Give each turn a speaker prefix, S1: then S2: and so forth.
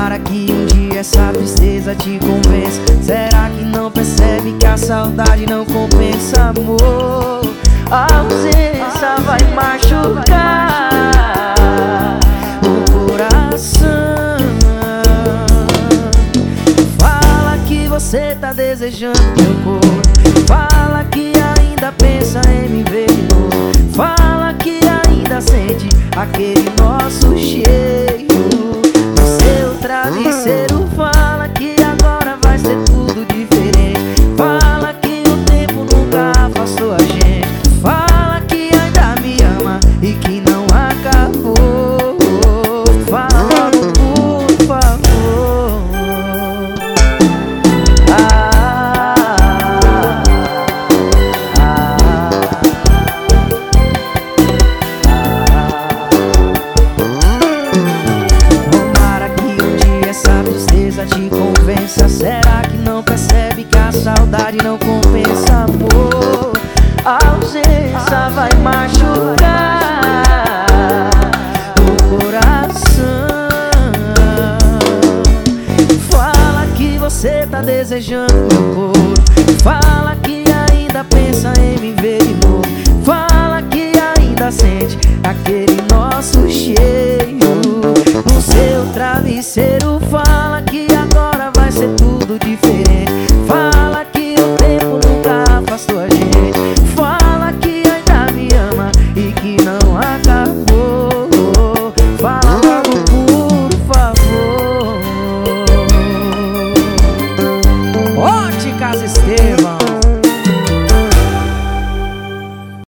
S1: Tomara que um dia essa tristeza te convença. Será que não percebe que a saudade não compensa, amor? A ausência vai machucar o coração. Fala que você tá desejando meu corpo. Fala que ainda pensa em me ver de novo. Fala que ainda sente aquele nosso cheiro no seu travesseiro. Fala que agora vai ser tudo diferente. Fala que o tempo nunca afastou a gente. Fala que ainda me ama e que não acabou. Fala, por favor. Tomara que um dia essa tristeza te convença. Será que não percebe que a saudade não compensa, amor? A ausência vai machucar o coração. Fala que você tá desejando meu corpo. Fala que ainda pensa em me ver de novo. Fala que ainda sente aquele nosso cheiro no seu travesseiro. Fala que agora vai ser tudo diferente. Fala